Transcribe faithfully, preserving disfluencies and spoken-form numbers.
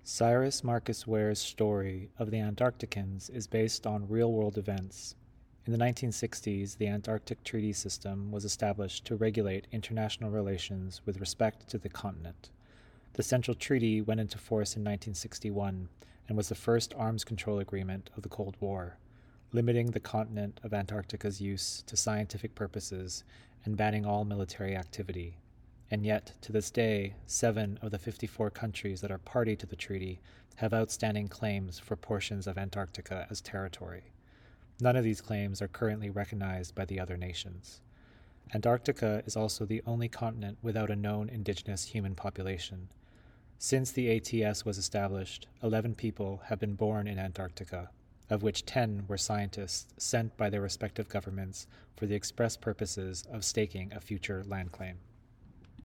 Cyrus Marcus Ware's story of the Antarcticans is based on real-world events. In the nineteen sixties, the Antarctic Treaty System was established to regulate international relations with respect to the continent. The Central Treaty went into force in nineteen sixty-one and was the first arms control agreement of the Cold War, limiting the continent of Antarctica's use to scientific purposes and banning all military activity. And yet, to this day, seven of the fifty-four countries that are party to the treaty have outstanding claims for portions of Antarctica as territory. None of these claims are currently recognized by the other nations. Antarctica is also the only continent without a known indigenous human population. Since the A T S was established, eleven people have been born in Antarctica, of which ten were scientists sent by their respective governments for the express purposes of staking a future land claim.